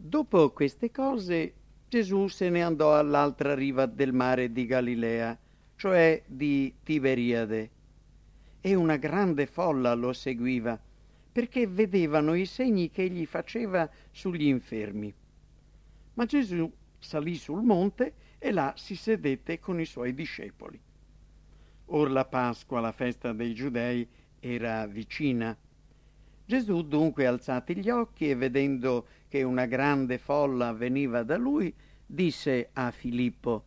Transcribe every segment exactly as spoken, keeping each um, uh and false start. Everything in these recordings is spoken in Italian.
Dopo queste cose, Gesù se ne andò all'altra riva del mare di Galilea, cioè di Tiberiade, e una grande folla lo seguiva, perché vedevano i segni che egli faceva sugli infermi. Ma Gesù salì sul monte e là si sedette con i suoi discepoli. Or la Pasqua, la festa dei Giudei, era vicina. Gesù dunque, alzati gli occhi e vedendo che una grande folla veniva da lui, disse a Filippo: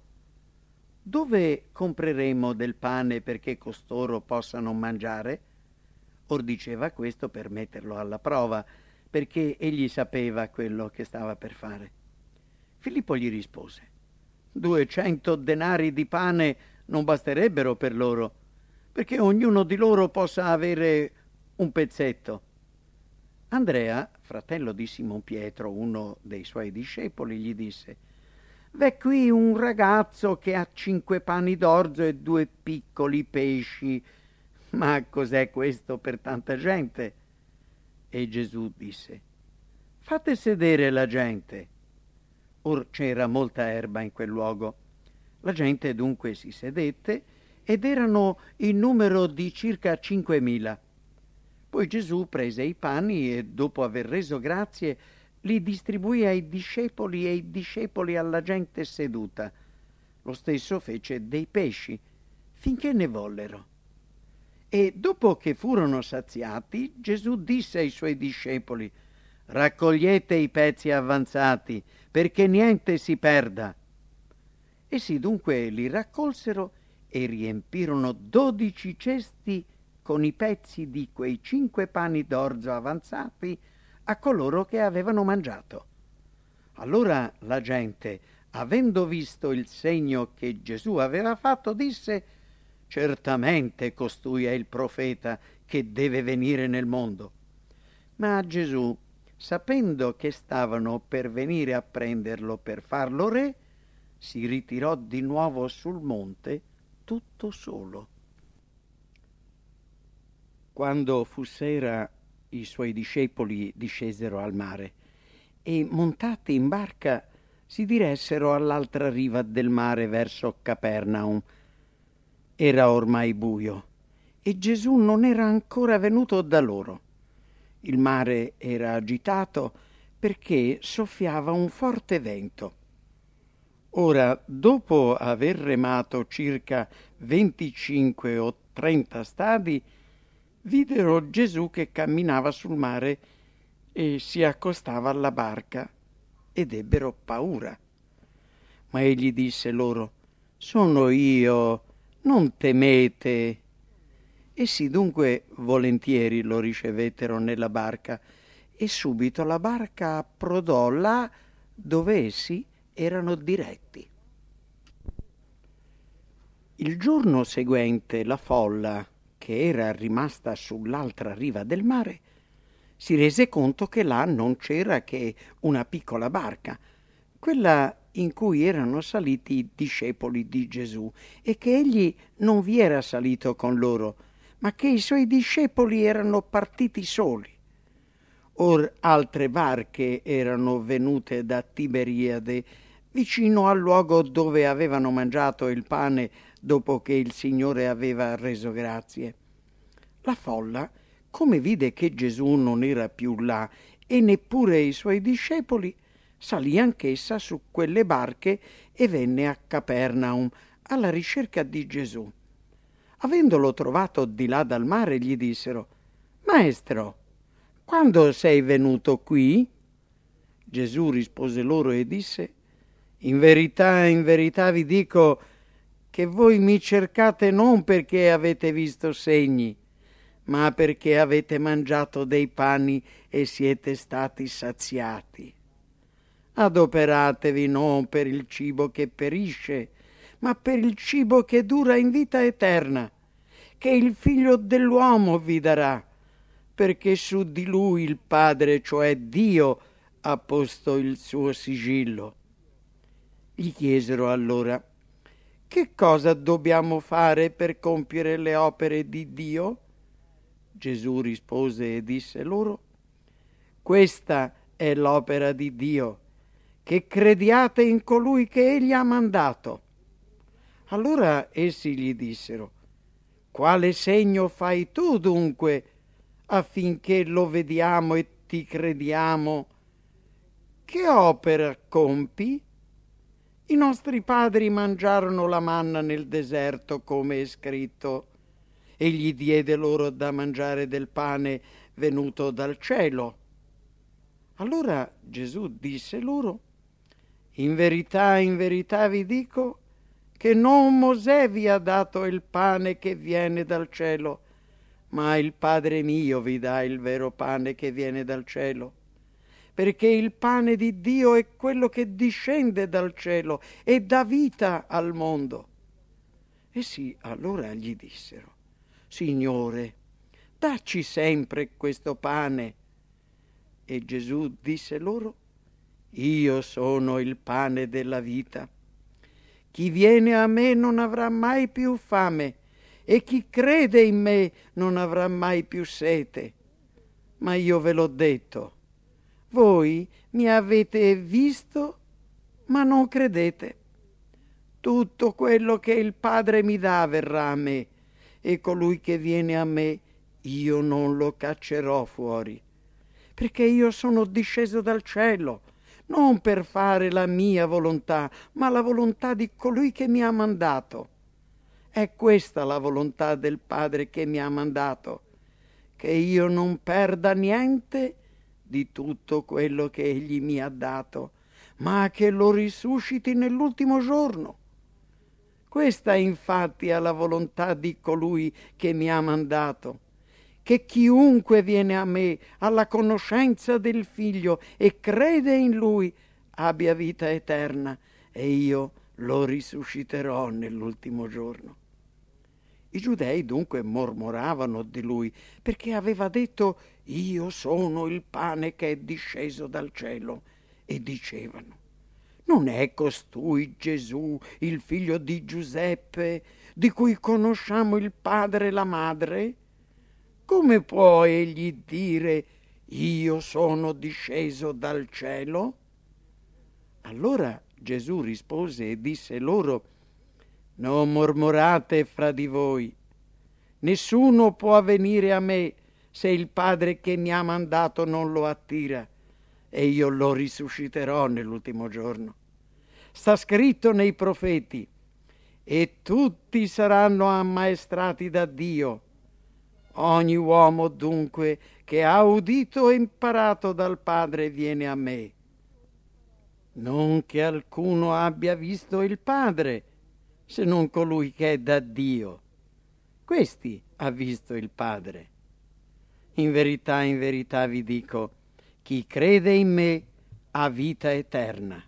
«Dove compreremo del pane perché costoro possano mangiare?» Or diceva questo per metterlo alla prova, perché egli sapeva quello che stava per fare. Filippo gli rispose: «Duecento denari di pane non basterebbero per loro, perché ognuno di loro possa avere un pezzetto». Andrea, fratello di Simon Pietro, uno dei suoi discepoli, gli disse: «V'è qui un ragazzo che ha cinque pani d'orzo e due piccoli pesci, ma cos'è questo per tanta gente?» E Gesù disse: «Fate sedere la gente». Or c'era molta erba in quel luogo. La gente dunque si sedette, ed erano in numero di circa cinquemila. Poi Gesù prese i pani e, dopo aver reso grazie, li distribuì ai discepoli e i discepoli alla gente seduta. Lo stesso fece dei pesci, finché ne vollero. E dopo che furono saziati, Gesù disse ai suoi discepoli: «Raccogliete i pezzi avanzati, perché niente si perda». Essi dunque li raccolsero e riempirono dodici cesti con i pezzi di quei cinque pani d'orzo avanzati a coloro che avevano mangiato. Allora la gente, avendo visto il segno che Gesù aveva fatto, disse: «Certamente costui è il profeta che deve venire nel mondo». Ma Gesù, sapendo che stavano per venire a prenderlo per farlo re, si ritirò di nuovo sul monte tutto solo. Quando fu sera, i suoi discepoli discesero al mare e, montati in barca, si diressero all'altra riva del mare verso Capernaum. Era ormai buio e Gesù non era ancora venuto da loro. Il mare era agitato perché soffiava un forte vento. Ora, dopo aver remato circa venticinque o trenta stadi, videro Gesù che camminava sul mare e si accostava alla barca, ed ebbero paura. Ma egli disse loro: «Sono io, non temete». Essi dunque volentieri lo ricevettero nella barca, e subito la barca approdò là dove essi erano diretti. Il giorno seguente la folla, che era rimasta sull'altra riva del mare, si rese conto che là non c'era che una piccola barca, quella in cui erano saliti i discepoli di Gesù, e che egli non vi era salito con loro, ma che i suoi discepoli erano partiti soli. Or altre barche erano venute da Tiberiade, vicino al luogo dove avevano mangiato il pane dopo che il Signore aveva reso grazie. La folla, come vide che Gesù non era più là e neppure i suoi discepoli, salì anch'essa su quelle barche e venne a Capernaum alla ricerca di Gesù. Avendolo trovato di là dal mare, gli dissero: «Maestro, quando sei venuto qui?» Gesù rispose loro e disse: «In verità, in verità vi dico che voi mi cercate non perché avete visto segni, ma perché avete mangiato dei pani e siete stati saziati. Adoperatevi non per il cibo che perisce, ma per il cibo che dura in vita eterna, che il Figlio dell'uomo vi darà, perché su di lui il Padre, cioè Dio, ha posto il suo sigillo». Gli chiesero allora: «Che cosa dobbiamo fare per compiere le opere di Dio?» Gesù rispose e disse loro: «Questa è l'opera di Dio, che crediate in colui che egli ha mandato. Allora essi gli dissero: quale segno fai tu dunque, affinché lo vediamo e ti crediamo? Che opera compi? I nostri padri mangiarono la manna nel deserto, come è scritto. Egli diede loro da mangiare del pane venuto dal cielo. Allora Gesù disse loro: in verità, in verità vi dico che non Mosè vi ha dato il pane che viene dal cielo, ma il Padre mio vi dà il vero pane che viene dal cielo. Perché il pane di Dio è quello che discende dal cielo e dà vita al mondo. Essi allora gli dissero: Signore, dacci sempre questo pane. E Gesù disse loro: io sono il pane della vita. Chi viene a me non avrà mai più fame, e chi crede in me non avrà mai più sete. Ma io ve l'ho detto, voi mi avete visto, ma non credete. Tutto quello che il Padre mi dà verrà a me, e colui che viene a me io non lo caccerò fuori, perché io sono disceso dal cielo, non per fare la mia volontà, ma la volontà di colui che mi ha mandato. È questa la volontà del Padre che mi ha mandato, che io non perda niente di tutto quello che egli mi ha dato, ma che lo risusciti nell'ultimo giorno. Questa infatti è la volontà di colui che mi ha mandato, che chiunque viene a me alla conoscenza del Figlio e crede in Lui abbia vita eterna, e io lo risusciterò nell'ultimo giorno. I giudei dunque mormoravano di lui, perché aveva detto: io sono il pane che è disceso dal cielo, e dicevano: non è costui Gesù, il figlio di Giuseppe, di cui conosciamo il padre e la madre? Come può egli dire: io sono disceso dal cielo? Allora Gesù rispose e disse loro: non mormorate fra di voi. Nessuno può venire a me se il Padre che mi ha mandato non lo attira, e io lo risusciterò nell'ultimo giorno. Sta scritto nei profeti: e tutti saranno ammaestrati da Dio. Ogni uomo dunque che ha udito e imparato dal Padre viene a me. Non che alcuno abbia visto il Padre, se non colui che è da Dio. Questi ha visto il Padre. In verità, in verità vi dico, chi crede in me ha vita eterna.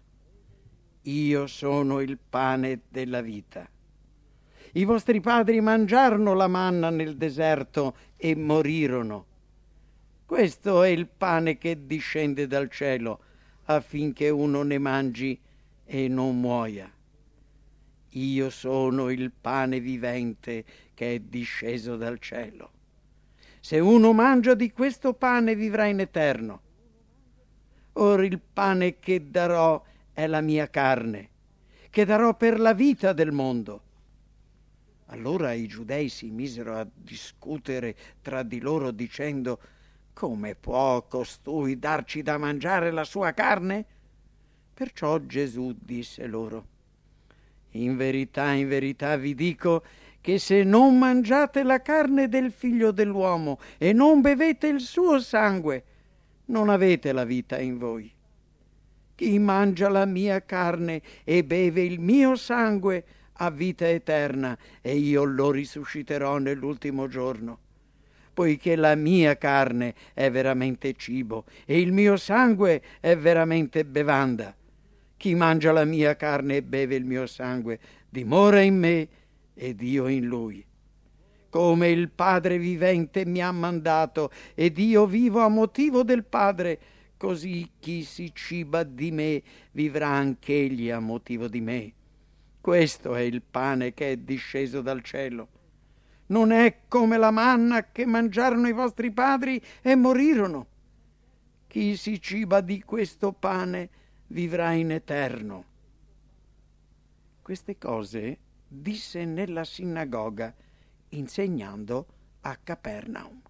Io sono il pane della vita. I vostri padri mangiarono la manna nel deserto e morirono. Questo è il pane che discende dal cielo, affinché uno ne mangi e non muoia. Io sono il pane vivente che è disceso dal cielo. Se uno mangia di questo pane vivrà in eterno. Ora il pane che darò è la mia carne, che darò per la vita del mondo. Allora i giudei si misero a discutere tra di loro dicendo: come può costui darci da mangiare la sua carne? Perciò Gesù disse loro: in verità, in verità vi dico che se non mangiate la carne del Figlio dell'uomo e non bevete il suo sangue, non avete la vita in voi. Chi mangia la mia carne e beve il mio sangue ha vita eterna, e io lo risusciterò nell'ultimo giorno. Poiché la mia carne è veramente cibo e il mio sangue è veramente bevanda. Chi mangia la mia carne e beve il mio sangue dimora in me ed io in lui. Come il Padre vivente mi ha mandato ed io vivo a motivo del Padre, così chi si ciba di me vivrà anch'egli a motivo di me. Questo è il pane che è disceso dal cielo. Non è come la manna che mangiarono i vostri padri e morirono. Chi si ciba di questo pane vivrà in eterno. Queste cose disse nella sinagoga, insegnando a Capernaum.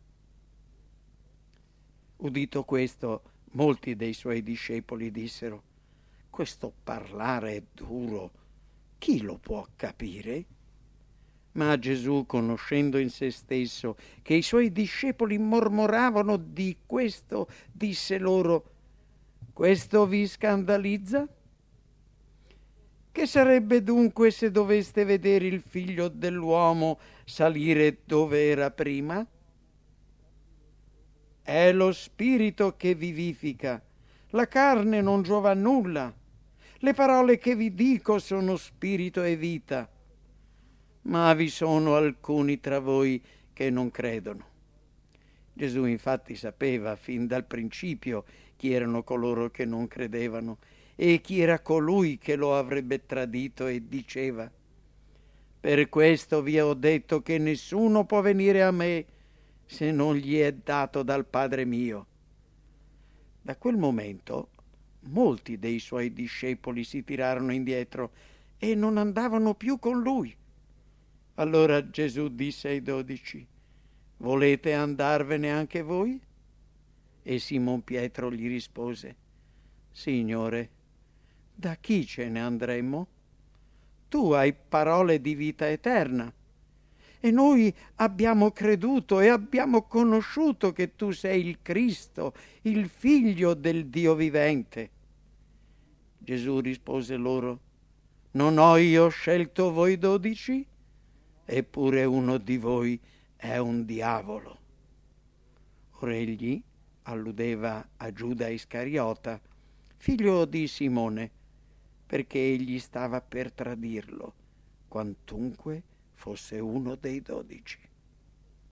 Udito questo, molti dei suoi discepoli dissero: questo parlare è duro, chi lo può capire? Ma Gesù, conoscendo in se stesso che i suoi discepoli mormoravano di questo, disse loro: questo vi scandalizza? Che sarebbe dunque se doveste vedere il figlio dell'uomo salire dove era prima? È lo spirito che vivifica, la carne non giova a nulla. Le parole che vi dico sono spirito e vita. Ma vi sono alcuni tra voi che non credono. Gesù infatti sapeva fin dal principio chi erano coloro che non credevano e chi era colui che lo avrebbe tradito, e diceva: per questo vi ho detto che nessuno può venire a me se non gli è dato dal Padre mio. Da quel momento molti dei suoi discepoli si tirarono indietro e non andavano più con lui. Allora Gesù disse ai dodici: volete andarvene anche voi? E Simon Pietro gli rispose: Signore, da chi ce ne andremo? Tu hai parole di vita eterna, e noi abbiamo creduto e abbiamo conosciuto che tu sei il Cristo, il Figlio del Dio vivente. Gesù rispose loro: non ho io scelto voi dodici? Eppure uno di voi è un diavolo. Ora egli alludeva a Giuda Iscariota, figlio di Simone, perché egli stava per tradirlo, quantunque fosse uno dei dodici.